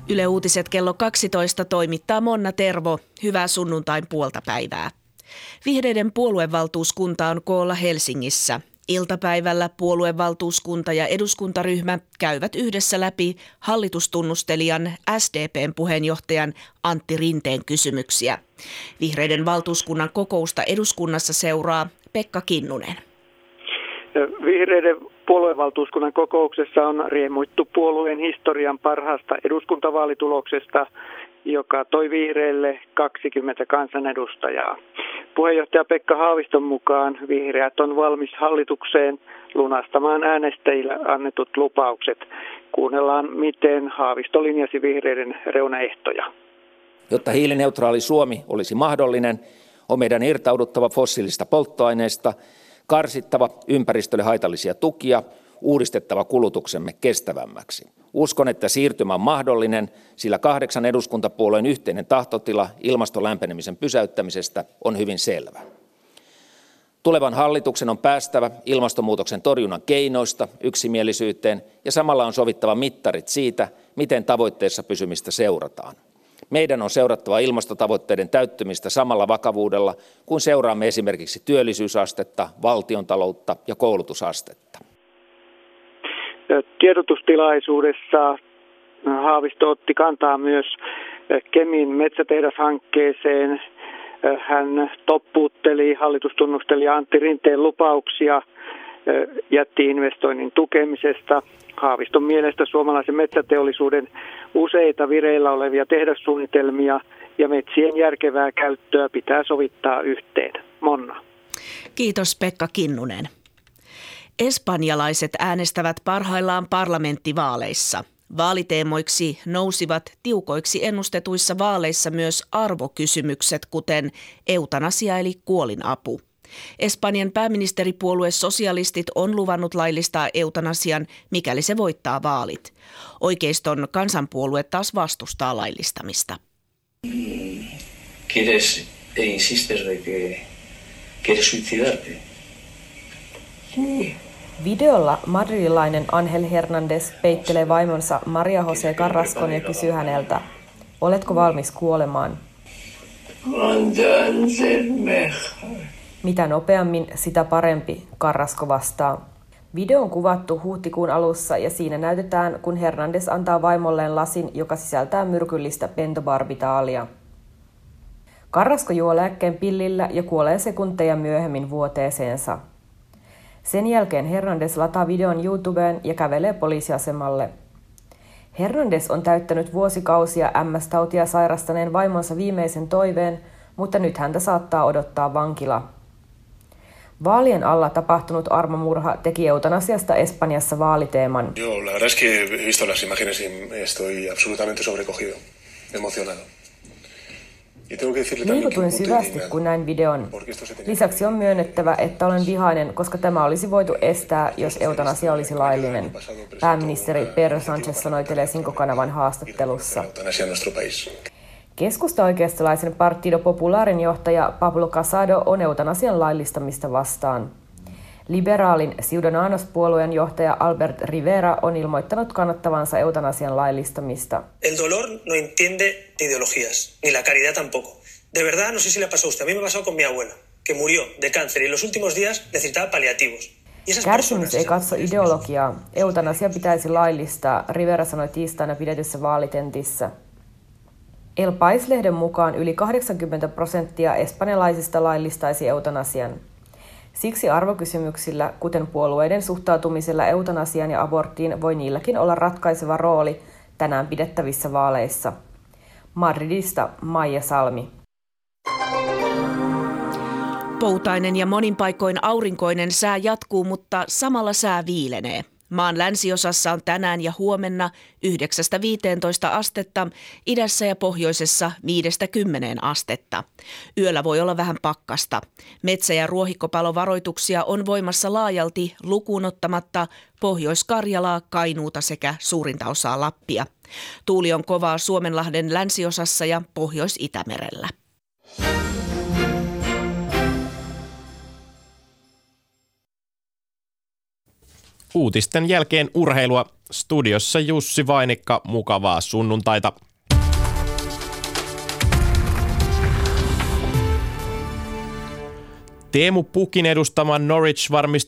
Yle Uutiset kello 12 toimittaa Monna Tervo. Hyvää sunnuntain puolta päivää. Vihreiden puoluevaltuuskunta on koolla Helsingissä. Iltapäivällä puoluevaltuuskunta ja eduskuntaryhmä käyvät yhdessä läpi hallitustunnustelijan SDP:n puheenjohtajan Antti Rinteen kysymyksiä. Vihreiden valtuuskunnan kokousta eduskunnassa seuraa Pekka Kinnunen. Vihreiden puoluevaltuuskunnan kokouksessa on riemuittu puolueen historian parhaasta eduskuntavaalituloksesta, joka toi vihreille 20 kansanedustajaa. Puheenjohtaja Pekka Haaviston mukaan vihreät on valmis hallitukseen lunastamaan äänestäjille annetut lupaukset. Kuunnellaan, miten Haavisto linjasi vihreiden reunaehtoja. Jotta hiilineutraali Suomi olisi mahdollinen, on meidän irtauduttava fossiilisista polttoaineista, karsittava ympäristölle haitallisia tukia, uudistettava kulutuksemme kestävämmäksi. Uskon, että siirtymä on mahdollinen, sillä 8 eduskuntapuolueen yhteinen tahtotila ilmaston lämpenemisen pysäyttämisestä on hyvin selvä. Tulevan hallituksen on päästävä ilmastonmuutoksen torjunnan keinoista yksimielisyyteen ja samalla on sovittava mittarit siitä, miten tavoitteessa pysymistä seurataan. Meidän on seurattava ilmastotavoitteiden täyttymistä samalla vakavuudella, kun seuraamme esimerkiksi työllisyysastetta, valtiontaloutta ja koulutusastetta. Tiedotustilaisuudessa Haavisto otti kantaa myös Kemin metsätehdashankkeeseen. Hän toppuutteli hallitustunnustelija Antti Rinteen lupauksia, jätti investoinnin tukemisesta. Haaviston mielestä suomalaisen metsäteollisuuden useita vireillä olevia tehdassuunnitelmia ja metsien järkevää käyttöä pitää sovittaa yhteen. Monna. Kiitos Pekka Kinnunen. Espanjalaiset äänestävät parhaillaan parlamenttivaaleissa. Vaaliteemoiksi nousivat tiukoiksi ennustetuissa vaaleissa myös arvokysymykset, kuten eutanasia eli kuolinapu. Espanjan pääministeripuolue Sosialistit on luvannut laillistaa eutanasian, mikäli se voittaa vaalit. Oikeiston kansanpuolue taas vastustaa laillistamista. ¿Quieres e insistes de que quieres suicidarte? Videolla madridilainen Ángel Hernández peittelee vaimonsa Maria José Carrascon ja kysyy häneltä, oletko valmis kuolemaan? Mitä nopeammin, sitä parempi, Carrasco vastaa. Video on kuvattu huhtikuun alussa ja siinä näytetään, kun Hernández antaa vaimolleen lasin, joka sisältää myrkyllistä pentobarbitaalia. Carrasco juo lääkkeen pillillä ja kuolee sekunteja myöhemmin vuoteeseensa. Sen jälkeen Hernández lataa videon YouTubeen ja kävelee poliisiasemalle. Hernández on täyttänyt vuosikausia MS-tautia sairastaneen vaimonsa viimeisen toiveen, mutta nyt häntä saattaa odottaa vankila. Vaalien alla tapahtunut armomurha teki eutanasiasta Espanjassa vaaliteeman. Yo la verdad es que he visto las imágenes y estoy absolutamente sobrecogido, emocionado. Liikutuin syvästi, kun näin videon. Lisäksi on myönnettävä, että olen vihainen, koska tämä olisi voitu estää, jos eutanasia olisi laillinen. Pääministeri Pedro Sánchez sanoi Telecinco-kanavan haastattelussa. Keskusta-oikeistolaisen Partido Popularin johtaja Pablo Casado on eutanasian laillistamista vastaan. Liberaalin Ciudadanos-puolueen johtaja Albert Rivera on ilmoittanut kannattavansa eutanasian laillistamista. El dolor no entiende de ideologías, ni la caridad tampoco. De verdad, no sé si le pasó a usted. A mí me pasó con mi abuela, que murió de cáncer y en los últimos días necesitaba paliativos. Kärsimys ei katso ideologiaa. Eutanasia pitäisi laillistaa, Rivera sanoi tiistaina pidetyssä vaalitentissä. El País-lehden mukaan yli 80% espanjalaisista laillistaisi eutanasian. Siksi arvokysymyksillä, kuten puolueiden suhtautumisella eutanasiaan ja aborttiin, voi niilläkin olla ratkaiseva rooli tänään pidettävissä vaaleissa. Madridista Maija Salmi. Poutainen ja monin paikoin aurinkoinen sää jatkuu, mutta samalla sää viilenee. Maan länsiosassa on tänään ja huomenna 9–15 astetta, idässä ja pohjoisessa 5–10 astetta. Yöllä voi olla vähän pakkasta. Metsä- ja ruohikkopalovaroituksia on voimassa laajalti lukuun ottamatta Pohjois-Karjalaa, Kainuuta sekä suurinta osaa Lappia. Tuuli on kovaa Suomenlahden länsiosassa ja Pohjois-Itämerellä. Uutisten jälkeen urheilua Studiossa Jussi Vainikka, mukavaa sunnuntaita. Teemu Pukin edustama Norwich varmisti